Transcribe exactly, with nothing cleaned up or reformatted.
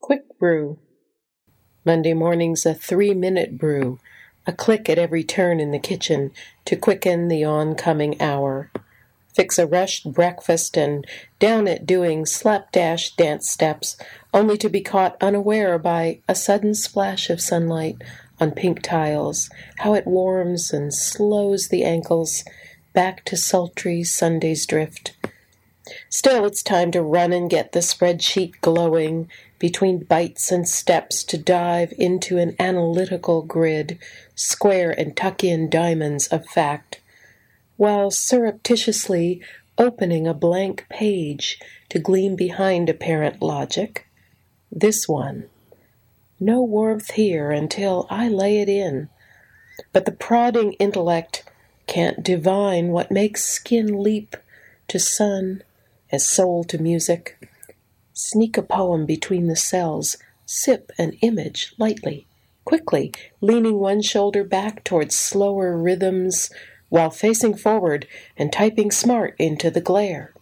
quick brew. Monday morning's a three-minute brew, a click at every turn in the kitchen to quicken the oncoming hour. Fix a rushed breakfast and down it doing slapdash dance steps, only to be caught unaware by a sudden splash of sunlight on pink tiles, how it warms and slows the ankles back to sultry Sunday's drift. Still, it's time to run and get the spreadsheet glowing between bites and steps to dive into an analytical grid, square and tuck-in diamonds of fact, while surreptitiously opening a blank page to gleam behind apparent logic. This one. No warmth here until I lay it in. But the prodding intellect can't divine what makes skin leap to sun as soul to music. Sneak a poem between the cells, sip an image lightly, quickly, leaning one shoulder back towards slower rhythms while facing forward and typing smart into the glare.